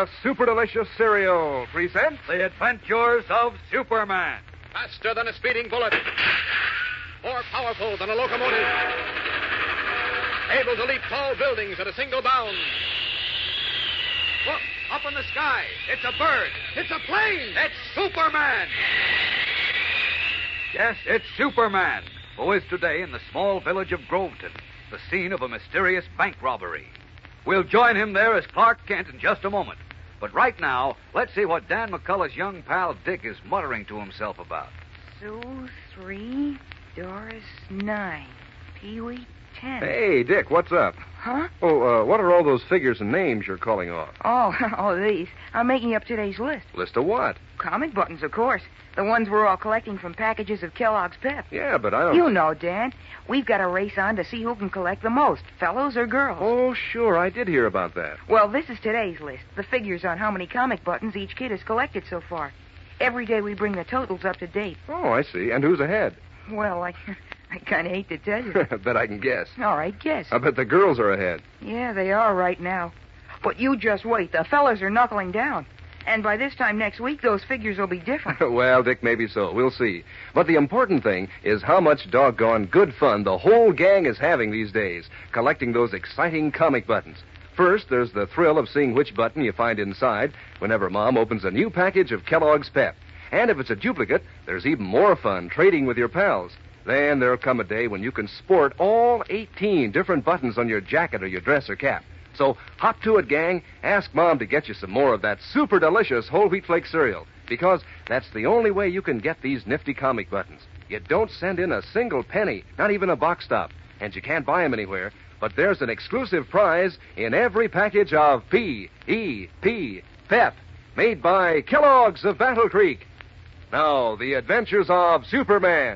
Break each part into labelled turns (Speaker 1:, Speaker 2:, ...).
Speaker 1: The Super Delicious Cereal presents
Speaker 2: The Adventures of Superman.
Speaker 3: Faster than a speeding bullet. More powerful than a locomotive. Able to leap tall buildings at a single bound. Look, up in the sky. It's a bird. It's a plane. It's Superman.
Speaker 2: Yes, it's Superman, who is today in the small village of Groveton, the scene of a mysterious bank robbery. We'll join him there as Clark Kent in just a moment. But right now, let's see what Dan McCullough's young pal Dick is muttering to himself about.
Speaker 4: Sue 3, Doris 9, Pee-wee 10.
Speaker 1: Hey, Dick, what's up?
Speaker 4: Huh?
Speaker 1: Oh, what are all those figures and names you're calling off?
Speaker 4: Oh, these. I'm making up today's list.
Speaker 1: List of what?
Speaker 4: Comic buttons, of course. The ones we're all collecting from packages of Kellogg's Pep.
Speaker 1: Yeah, but I don't...
Speaker 4: You know, Dan. We've got a race on to see who can collect the most, fellows or girls.
Speaker 1: Oh, sure, I did hear about that.
Speaker 4: Well, this is today's list. The figures on how many comic buttons each kid has collected so far. Every day we bring the totals up to date.
Speaker 1: Oh, I see. And who's ahead?
Speaker 4: Well, I kind of hate to tell you.
Speaker 1: I bet I can guess.
Speaker 4: All right, guess.
Speaker 1: I bet the girls are ahead.
Speaker 4: Yeah, they are right now. But you just wait. The fellas are knuckling down. And by this time next week, those figures will be different.
Speaker 1: Well, Dick, maybe so. We'll see. But the important thing is how much doggone good fun the whole gang is having these days, collecting those exciting comic buttons. First, there's the thrill of seeing which button you find inside whenever Mom opens a new package of Kellogg's Pep. And if it's a duplicate, there's even more fun trading with your pals. Then there'll come a day when you can sport all 18 different buttons on your jacket or your dress or cap. So hop to it, gang. Ask Mom to get you some more of that super delicious whole wheat flake cereal, because that's the only way you can get these nifty comic buttons. You don't send in a single penny, not even a box stop, and you can't buy them anywhere. But there's an exclusive prize in every package of P.E.P. Pep, made by Kellogg's of Battle Creek. Now, the adventures of Superman.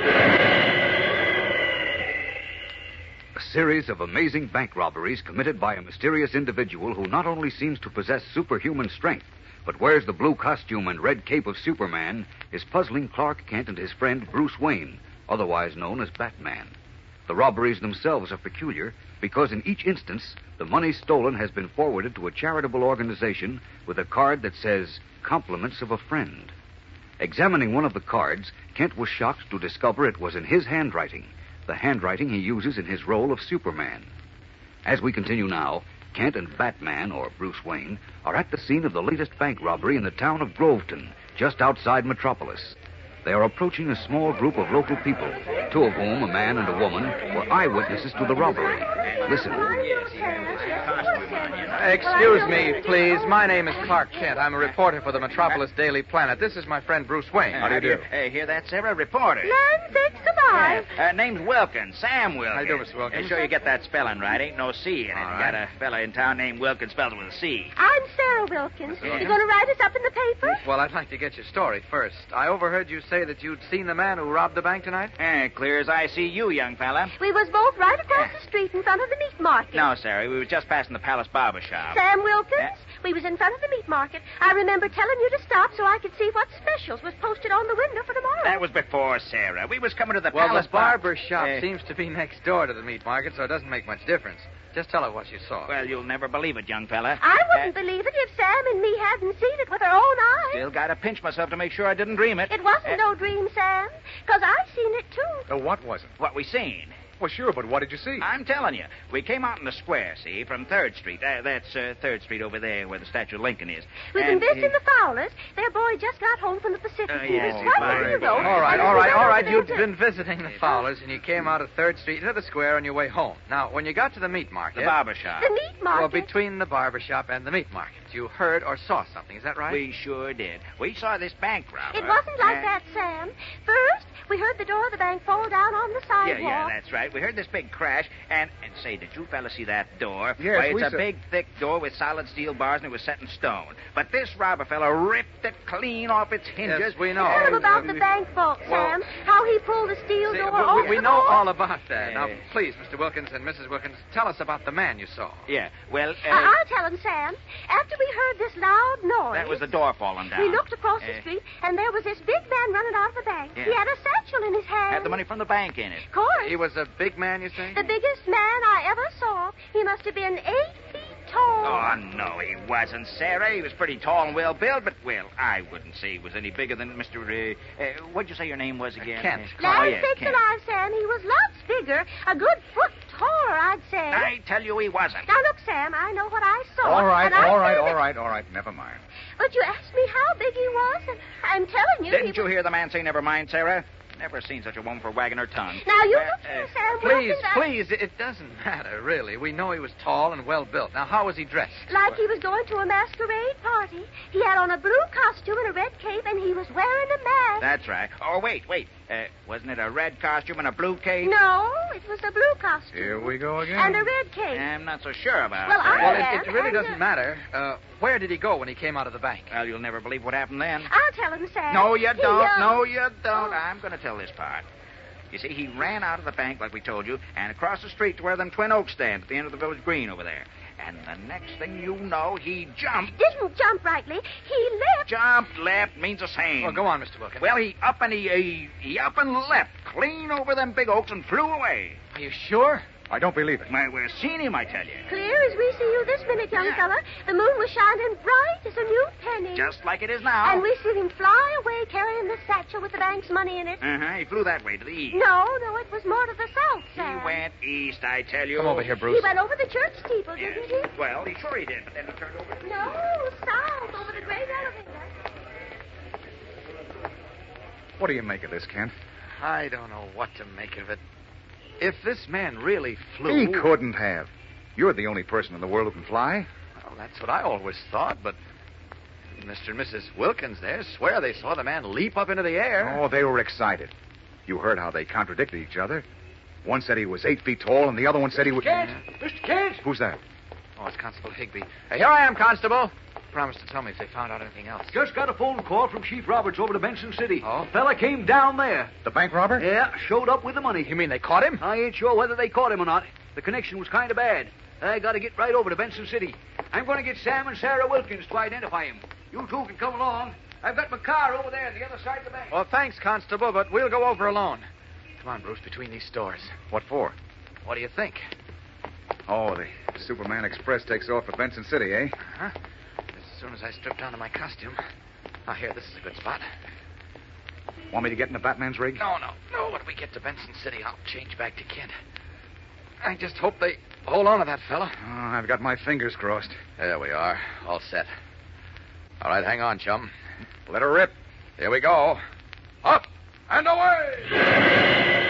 Speaker 2: A series of amazing bank robberies committed by a mysterious individual who not only seems to possess superhuman strength, but wears the blue costume and red cape of Superman, is puzzling Clark Kent and his friend Bruce Wayne, otherwise known as Batman. The robberies themselves are peculiar because in each instance, the money stolen has been forwarded to a charitable organization with a card that says, "Compliments of a Friend." Examining one of the cards, Kent was shocked to discover it was in his handwriting, the handwriting he uses in his role of Superman. As we continue now, Kent and Batman, or Bruce Wayne, are at the scene of the latest bank robbery in the town of Groveton, just outside Metropolis. They are approaching a small group of local people, two of whom, a man and a woman, were eyewitnesses to the robbery. Listen.
Speaker 5: Excuse me, please. My name is Clark Kent. I'm a reporter for the Metropolis Daily Planet. This is my friend Bruce Wayne.
Speaker 1: How do you do?
Speaker 6: Hey, hear that, Sarah? Reporter.
Speaker 7: Land sakes alive.
Speaker 6: Name's Wilkins, Sam Wilkins.
Speaker 5: How you do, Mr. Wilkins?
Speaker 6: Make sure you get that spelling right. Ain't no C in it.
Speaker 5: All
Speaker 6: You
Speaker 5: right.
Speaker 6: got a fella in town named Wilkins spelled with a C.
Speaker 7: I'm Sarah Wilkins. You going to write us up in the paper?
Speaker 5: Well, I'd like to get your story first. I overheard you say that you'd seen the man who robbed the bank tonight?
Speaker 6: Clear as I see you, young fella.
Speaker 7: We was both right across the street in front of the meat market.
Speaker 6: No, Sarah, we was just passing the Palace Barber Shop.
Speaker 7: Sam Wilkins, we was in front of the meat market. I remember telling you to stop so I could see what specials was posted on the window for tomorrow.
Speaker 6: That was before, Sarah. We was coming to the
Speaker 5: Well,
Speaker 6: Palace
Speaker 5: the barber shop seems to be next door to the meat market, so it doesn't make much difference. Just tell her what you saw.
Speaker 6: Well, you'll never believe it, young fella.
Speaker 7: I wouldn't believe it if Sam and me hadn't seen it with our own eyes.
Speaker 6: Still gotta pinch myself to make sure I didn't dream it.
Speaker 7: It wasn't no dream, Sam, because I seen it too.
Speaker 1: What was it?
Speaker 6: What we seen.
Speaker 1: Well, sure, but what did you see?
Speaker 6: I'm telling you. We came out in the square, see, from 3rd Street. That's 3rd Street over there where the statue of Lincoln is.
Speaker 7: We've been visiting the Fowlers. Their boy just got home from the Pacific.
Speaker 6: yes,
Speaker 7: He was quite
Speaker 6: my
Speaker 7: a hero.
Speaker 5: All right,
Speaker 7: And
Speaker 5: all
Speaker 7: we
Speaker 5: right,
Speaker 7: went
Speaker 5: all
Speaker 7: over
Speaker 5: right.
Speaker 7: there
Speaker 5: You'd
Speaker 7: to-
Speaker 5: been visiting the Fowlers, and you came out of 3rd Street into the square on your way home. Now, when you got to the meat market...
Speaker 6: The barber shop.
Speaker 7: The meat market.
Speaker 5: Well, between the barber shop and the meat market, you heard or saw something. Is that right?
Speaker 6: We sure did. We saw this bank robber.
Speaker 7: It wasn't like that, Sam. First, we heard the door of the bank fall down on the sidewalk.
Speaker 6: Yeah, that's right. We heard this big crash, and say, did you fellas see that door?
Speaker 1: Yes,
Speaker 6: Why, it's
Speaker 1: we
Speaker 6: a
Speaker 1: saw-
Speaker 6: big, thick door with solid steel bars, and it was set in stone. But this robber fella ripped it clean off its hinges.
Speaker 5: Yes, we know.
Speaker 7: Tell him about the bank vault, Sam. How he pulled the steel
Speaker 5: See,
Speaker 7: door
Speaker 5: we
Speaker 7: open.
Speaker 5: know all about that. Now,
Speaker 6: Yeah.
Speaker 5: please, Mr. Wilkins and Mrs. Wilkins, tell us about the man you saw.
Speaker 6: Yeah, well,
Speaker 7: I'll tell him, Sam. After we heard this loud noise,
Speaker 6: that was the door falling down.
Speaker 7: we looked across the street, and there was this big man running out of the bank.
Speaker 6: Yeah.
Speaker 7: He had a satchel in his hand.
Speaker 6: Had the money from the bank in it.
Speaker 7: Of course.
Speaker 5: He was a big man, you say?
Speaker 7: The biggest man I ever saw. He must have been 8 feet tall.
Speaker 6: Oh, Oh, no, he wasn't, Sarah. He was pretty tall and well-built, but, well, I wouldn't say he was any bigger than Mr. What'd you say your name was again?
Speaker 5: Kent.
Speaker 7: Land
Speaker 6: yeah,
Speaker 7: sakes
Speaker 6: Kent.
Speaker 7: alive, Sam. He was lots bigger. A good foot taller, I'd say.
Speaker 6: I tell you he wasn't.
Speaker 7: Now, look, Sam, I know what I saw.
Speaker 8: All right,
Speaker 7: and I
Speaker 8: all right,
Speaker 7: said
Speaker 8: all
Speaker 7: that-
Speaker 8: right, all right. Never mind.
Speaker 7: But you asked me how big he was, and I'm telling you.
Speaker 6: Didn't you hear the man say never mind, Sarah? Never seen such a woman for wagging her tongue.
Speaker 7: Now, you look here, Sam.
Speaker 5: Please,
Speaker 7: Wilkins,
Speaker 5: please, it doesn't matter, really. We know he was tall and well-built. Now, how was he dressed?
Speaker 7: Like he was going to a masquerade party. He had on a blue costume and a red cape, and he was wearing a mask.
Speaker 6: That's right. Oh, wait. Wasn't it a red costume and a blue cape?
Speaker 7: No, it was a blue costume.
Speaker 8: Here we go again.
Speaker 7: And a red cape.
Speaker 6: I'm not so sure about
Speaker 7: Well,
Speaker 6: it.
Speaker 7: I
Speaker 5: Well,
Speaker 7: am.
Speaker 5: it really
Speaker 7: and,
Speaker 5: doesn't matter. Where did he go when he came out of the bank?
Speaker 6: Well, you'll never believe what happened then.
Speaker 7: I'll tell him, Sam.
Speaker 6: No, you
Speaker 7: He,
Speaker 6: don't. No, you don't.
Speaker 7: Oh.
Speaker 6: I'm going to tell this part. You see, he ran out of the bank, like we told you, and across the street to where them Twin Oaks stand at the end of the village green over there. And the next thing you know, he jumped.
Speaker 7: Didn't jump rightly. He leapt.
Speaker 6: Jumped, leapt, means the same.
Speaker 5: Well, go on, Mr. Wilkins.
Speaker 6: Well, he up and he up and leapt clean over them big oaks and flew away.
Speaker 5: Are you sure?
Speaker 8: I don't believe it.
Speaker 6: Well, we've seen him, I tell you.
Speaker 7: Clear as we see you this minute, young fella. The moon was shining bright as a new penny.
Speaker 6: Just like it is now.
Speaker 7: And we see him fly away carrying the satchel with the bank's money in it.
Speaker 6: Uh-huh. He flew that way to the east.
Speaker 7: No, it was more to the south,
Speaker 6: He
Speaker 7: Sam.
Speaker 6: went east, I tell you.
Speaker 5: Come over here, Bruce.
Speaker 7: He went over the church steeple,
Speaker 6: Yes.
Speaker 7: didn't he?
Speaker 6: Well, he sure he did, but then he turned over to the
Speaker 7: No, south, over the great elevator.
Speaker 8: What do you make of this, Kent?
Speaker 5: I don't know what to make of it. If this man really flew...
Speaker 8: He couldn't have. You're the only person in the world who can fly.
Speaker 5: Well, that's what I always thought, but Mr. and Mrs. Wilkins there swear they saw the man leap up into the air.
Speaker 8: Oh, they were excited. You heard how they contradicted each other. One said he was 8 feet tall, and the other one said he was...
Speaker 5: Kent! Mr. Kent!
Speaker 8: Who's that?
Speaker 5: Oh, it's Constable Higby. Hey, here I am, Constable. Promise to tell me if they found out anything else.
Speaker 9: Just got a phone call from Chief Roberts over to Benson City.
Speaker 5: Oh?
Speaker 9: Fella came down there.
Speaker 8: The bank robber?
Speaker 9: Yeah, showed up with the money.
Speaker 5: You mean they caught him?
Speaker 9: I ain't sure whether they caught him or not. The connection was kind of bad. I got to get right over to Benson City. I'm going to get Sam and Sarah Wilkins to identify him. You two can come along. I've got my car over there on the other side of the bank.
Speaker 5: Well, thanks, Constable, but we'll go over alone. Come on, Bruce, between these stores.
Speaker 8: What for?
Speaker 5: What do you think?
Speaker 8: Oh, the Superman Express takes off for Benson City, eh?
Speaker 5: Huh? As soon as I strip down to my costume. Now, here, this is a good spot.
Speaker 8: Want me to get in the Batman's rig?
Speaker 5: No. When we get to Benson City, I'll change back to Kent. I just hope they hold on to that fella.
Speaker 8: Oh, I've got my fingers crossed.
Speaker 5: There we are. All set. All right, hang on, chum.
Speaker 8: Let her rip.
Speaker 5: Here we go. Up and away!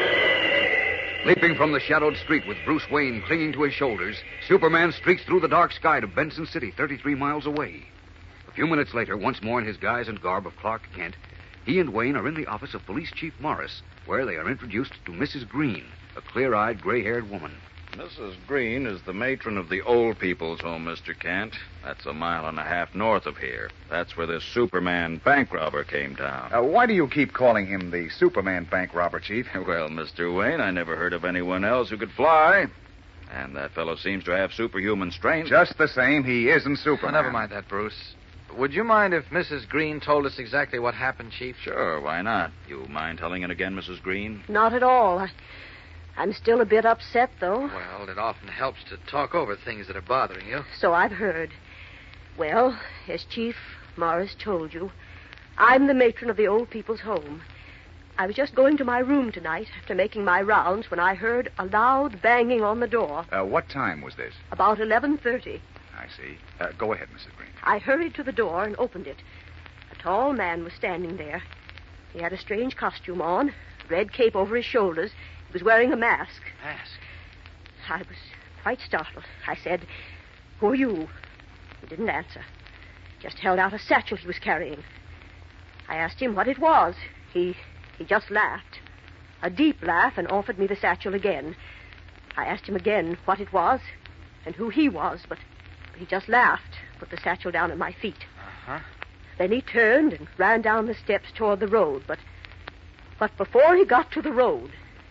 Speaker 2: Leaping from the shadowed street with Bruce Wayne clinging to his shoulders, Superman streaks through the dark sky to Benson City, 33 miles away. A few minutes later, once more in his guise and garb of Clark Kent, he and Wayne are in the office of Police Chief Morris, where they are introduced to Mrs. Green, a clear-eyed, gray-haired woman.
Speaker 10: Mrs. Green is the matron of the Old People's Home, Mr. Kent. That's 1.5 miles north of here. That's where this Superman bank robber came down.
Speaker 8: Why do you keep calling him the Superman bank robber, Chief?
Speaker 10: Well, Mr. Wayne, I never heard of anyone else who could fly. And that fellow seems to have superhuman strength.
Speaker 8: Just the same, he isn't Superman.
Speaker 5: Well, never mind that, Bruce. Would you mind if Mrs. Green told us exactly what happened, Chief?
Speaker 10: Sure, why not? You mind telling it again, Mrs. Green?
Speaker 7: Not at all. I'm still a bit upset, though.
Speaker 5: Well, it often helps to talk over things that are bothering you.
Speaker 7: So I've heard. Well, as Chief Morris told you, I'm the matron of the Old People's Home. I was just going to my room tonight after making my rounds when I heard a loud banging on the door.
Speaker 8: What time was this?
Speaker 7: About 11:30.
Speaker 8: I see. Go ahead, Mrs. Green.
Speaker 7: I hurried to the door and opened it. A tall man was standing there. He had a strange costume on, red cape over his shoulders. He was wearing a mask.
Speaker 5: Mask?
Speaker 7: I was quite startled. I said, "Who are you?" He didn't answer. Just held out a satchel he was carrying. I asked him what it was. He just laughed. A deep laugh, and offered me the satchel again. I asked him again what it was and who he was, but he just laughed, put the satchel down at my feet.
Speaker 5: Uh-huh.
Speaker 7: Then he turned and ran down the steps toward the road, but before he got to the road...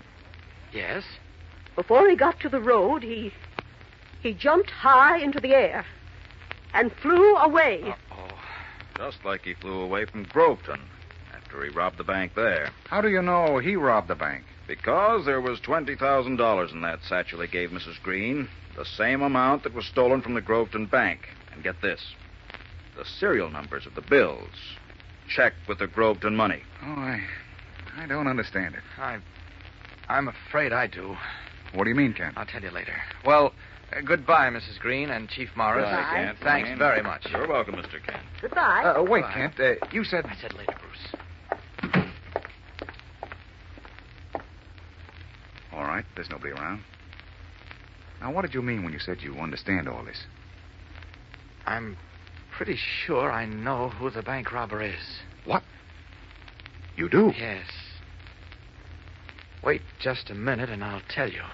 Speaker 5: Yes?
Speaker 7: Before he got to the road, he jumped high into the air and flew away.
Speaker 10: Uh-oh. Just like he flew away from Groveton after he robbed the bank there.
Speaker 8: How do you know he robbed the bank?
Speaker 10: Because there was $20,000 in that satchel he gave Mrs. Green. The same amount that was stolen from the Groveton Bank. And get this. The serial numbers of the bills. Checked with the Groveton money.
Speaker 8: Oh, I don't understand it.
Speaker 5: I'm afraid I do.
Speaker 8: What do you mean, Kent?
Speaker 5: I'll tell you later. Well, goodbye, Mrs. Green and Chief Morris.
Speaker 10: Goodbye, Kent.
Speaker 5: Thanks very much.
Speaker 10: You're welcome, Mr. Kent.
Speaker 7: Goodbye.
Speaker 8: Wait,
Speaker 5: Goodbye.
Speaker 8: Kent. You said...
Speaker 5: I said later, Bruce.
Speaker 8: All right, there's nobody around. Now, what did you mean when you said you understand all this?
Speaker 5: I'm pretty sure I know who the bank robber is.
Speaker 8: What? You do?
Speaker 5: Yes. Wait just a minute and I'll tell you.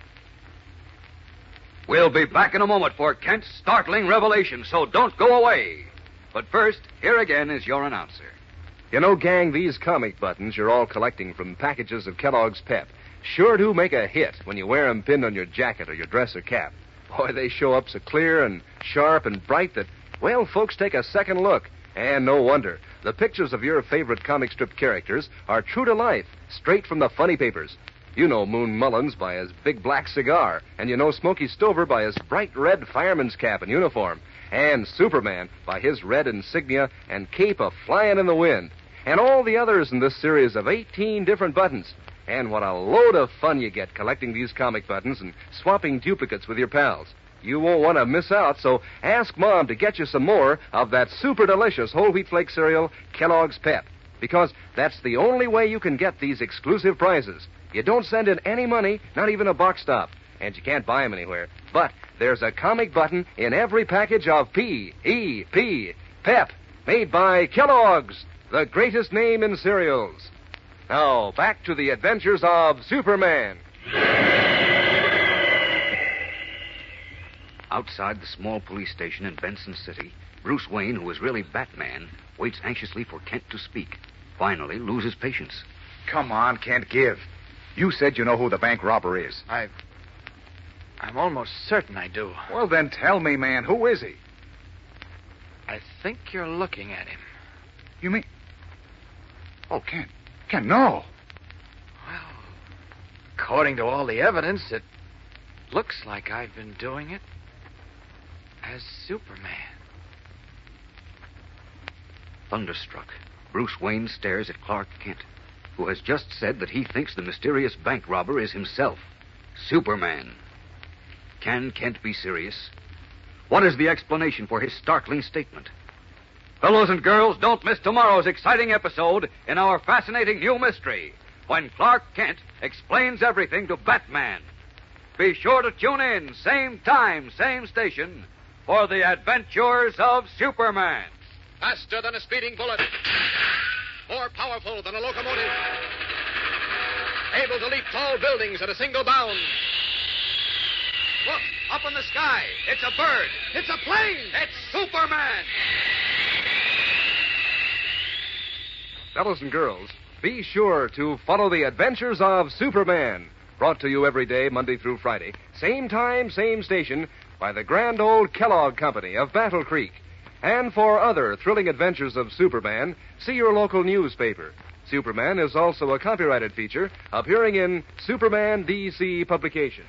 Speaker 2: We'll be back in a moment for Kent's startling revelation, so don't go away. But first, here again is your announcer.
Speaker 1: You know, gang, these comic buttons you're all collecting from packages of Kellogg's Pep sure do make a hit when you wear 'em pinned on your jacket or your dress or cap. Boy, they show up so clear and sharp and bright that, well, folks take a second look. And no wonder. The pictures of your favorite comic strip characters are true to life, straight from the funny papers. You know Moon Mullins by his big black cigar, and you know Smokey Stover by his bright red fireman's cap and uniform, and Superman by his red insignia and cape a-flying in the wind, and all the others in this series of 18 different buttons. And what a load of fun you get collecting these comic buttons and swapping duplicates with your pals. You won't want to miss out, so ask Mom to get you some more of that super delicious whole wheat flake cereal, Kellogg's Pep, because that's the only way you can get these exclusive prizes. You don't send in any money, not even a box stop, and you can't buy them anywhere. But there's a comic button in every package of P-E-P, Pep, made by Kellogg's, the greatest name in cereals. Now, back to the adventures of Superman.
Speaker 2: Outside the small police station in Benson City, Bruce Wayne, who is really Batman, waits anxiously for Kent to speak. Finally, loses patience.
Speaker 8: Come on, Kent, give. You said you know who the bank robber is.
Speaker 5: I'm almost certain I do.
Speaker 8: Well, then tell me, man, who is he?
Speaker 5: I think you're looking at him.
Speaker 8: You mean... Oh, Kent, no.
Speaker 5: Well, according to all the evidence, it looks like I've been doing it as Superman.
Speaker 2: Thunderstruck, Bruce Wayne stares at Clark Kent, who has just said that he thinks the mysterious bank robber is himself, Superman. Can Kent be serious? What is the explanation for his startling statement? Fellows and girls, don't miss tomorrow's exciting episode in our fascinating new mystery, when Clark Kent explains everything to Batman. Be sure to tune in, same time, same station, for the adventures of Superman.
Speaker 3: Faster than a speeding bullet. More powerful than a locomotive. Able to leap tall buildings at a single bound. Look, up in the sky. It's a bird. It's a plane. It's Superman.
Speaker 1: Fellows and girls, be sure to follow the adventures of Superman. Brought to you every day, Monday through Friday. Same time, same station, by the grand old Kellogg Company of Battle Creek. And for other thrilling adventures of Superman, see your local newspaper. Superman is also a copyrighted feature appearing in Superman DC publications.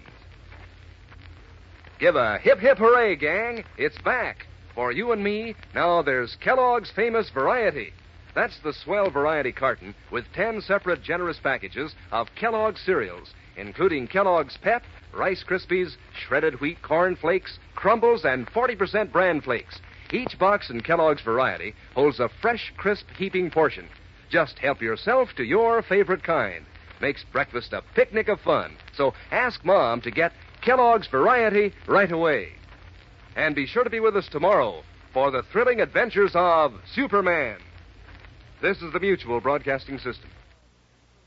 Speaker 1: Give a hip, hip hooray, gang. It's back. For you and me, now there's Kellogg's famous variety. That's the swell variety carton with 10 separate generous packages of Kellogg's cereals, including Kellogg's Pep, Rice Krispies, shredded wheat corn flakes, crumbles, and 40% bran flakes. Each box in Kellogg's variety holds a fresh, crisp, heaping portion. Just help yourself to your favorite kind. Makes breakfast a picnic of fun. So ask Mom to get Kellogg's variety right away. And be sure to be with us tomorrow for the thrilling adventures of Superman. This is the Mutual Broadcasting System.